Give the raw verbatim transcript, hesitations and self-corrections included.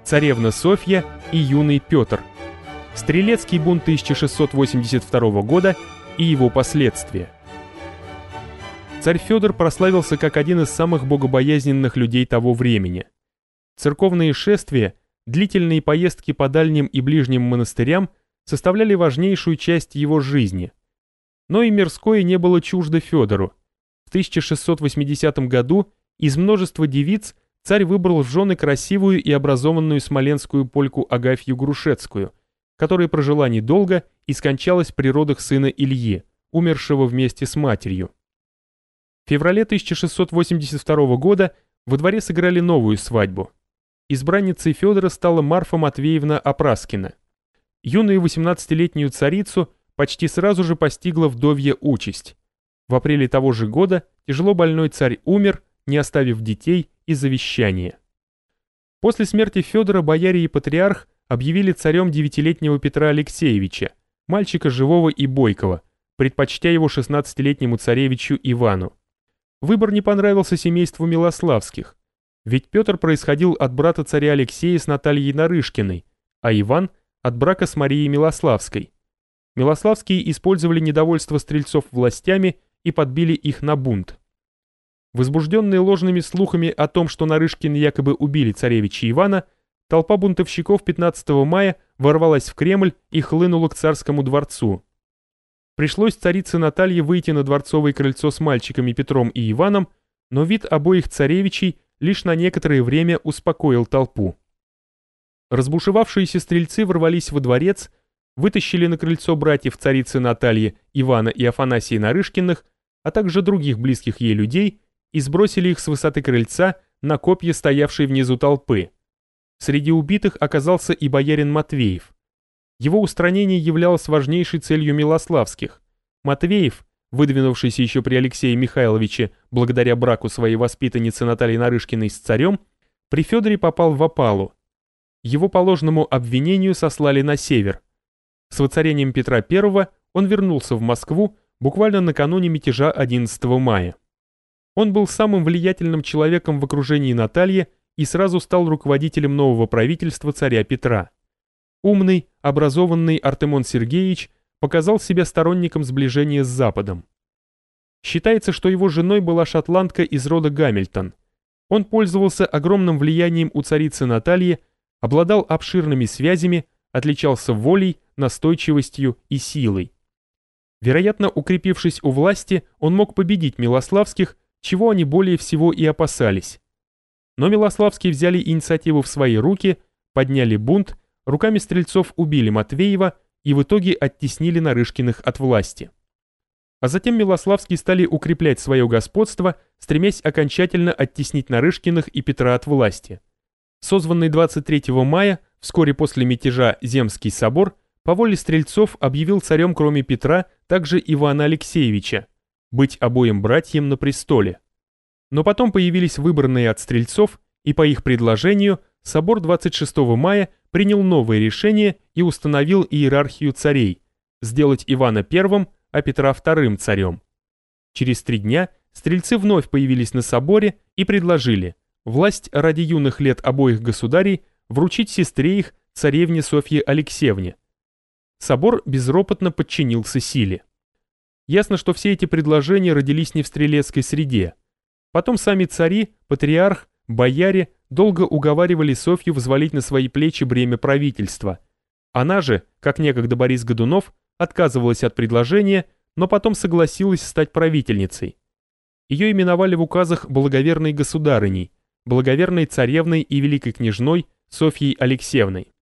царевна Софья и юный Петр, Стрелецкий бунт тысяча шестьсот восемьдесят второго года и его последствия. Царь Федор прославился как один из самых богобоязненных людей того времени. Церковные шествия, длительные поездки по дальним и ближним монастырям составляли важнейшую часть его жизни. Но и мирское не было чуждо Федору. В тысяча шестьсот восьмидесятом году из множества девиц царь выбрал в жены красивую и образованную смоленскую польку Агафью Грушецкую, которая прожила недолго и скончалась при родах сына Ильи, умершего вместе с матерью. В феврале тысяча шестьсот восемьдесят второго года во дворе сыграли новую свадьбу. Избранницей Федора стала Марфа Матвеевна Опраскина. Юную восемнадцатилетнюю царицу почти сразу же постигла вдовья участь. В апреле того же года тяжело больной царь умер, не оставив детей и завещания. После смерти Федора бояре и патриарх объявили царем девятилетнего Петра Алексеевича, мальчика живого и бойкого, предпочтя его шестнадцатилетнему царевичу Ивану. Выбор не понравился семейству Милославских, ведь Петр происходил от брата царя Алексея с Натальей Нарышкиной, а Иван – от брака с Марией Милославской. Милославские использовали недовольство стрельцов властями и подбили их на бунт. Возбужденные ложными слухами о том, что Нарышкины якобы убили царевича Ивана, толпа бунтовщиков пятнадцатого мая ворвалась в Кремль и хлынула к царскому дворцу. Пришлось царице Наталье выйти на дворцовое крыльцо с мальчиками Петром и Иваном, но вид обоих царевичей лишь на некоторое время успокоил толпу. Разбушевавшиеся стрельцы ворвались во дворец, вытащили на крыльцо братьев царицы Натальи, Ивана и Афанасия Нарышкиных, а также других близких ей людей, и сбросили их с высоты крыльца на копья, стоявшие внизу толпы. Среди убитых оказался и боярин Матвеев. Его устранение являлось важнейшей целью Милославских. Матвеев, выдвинувшийся еще при Алексее Михайловиче благодаря браку своей воспитанницы Натальи Нарышкиной с царем, при Федоре попал в опалу. Его по ложному обвинению сослали на север. С воцарением Петра Первого он вернулся в Москву буквально накануне мятежа одиннадцатого мая. Он был самым влиятельным человеком в окружении Натальи и сразу стал руководителем нового правительства царя Петра. Умный, образованный Артемон Сергеевич показал себя сторонником сближения с Западом. Считается, что его женой была шотландка из рода Гамильтон. Он пользовался огромным влиянием у царицы Натальи, обладал обширными связями, отличался волей, настойчивостью и силой. Вероятно, укрепившись у власти, он мог победить Милославских, чего они более всего и опасались. Но Милославские взяли инициативу в свои руки, подняли бунт, руками стрельцов убили Матвеева и в итоге оттеснили Нарышкиных от власти. А затем Милославские стали укреплять свое господство, стремясь окончательно оттеснить Нарышкиных и Петра от власти. Созванный двадцать третьего мая, вскоре после мятежа Земский собор, по воле стрельцов объявил царем кроме Петра также Ивана Алексеевича, быть обоим братьям на престоле. Но потом появились выбранные от стрельцов, и по их предложению собор двадцать шестого мая принял новое решение и установил иерархию царей, сделать Ивана первым, а Петра вторым царем. Через три дня стрельцы вновь появились на соборе и предложили власть ради юных лет обоих государей вручить сестре их, царевне Софье Алексеевне. Собор безропотно подчинился силе. Ясно, что все эти предложения родились не в стрелецкой среде. Потом сами цари, патриарх, бояре долго уговаривали Софью взвалить на свои плечи бремя правительства. Она же, как некогда Борис Годунов, отказывалась от предложения, но потом согласилась стать правительницей. Ее именовали в указах благоверной государыней, благоверной царевной и великой княжной Софьей Алексеевной.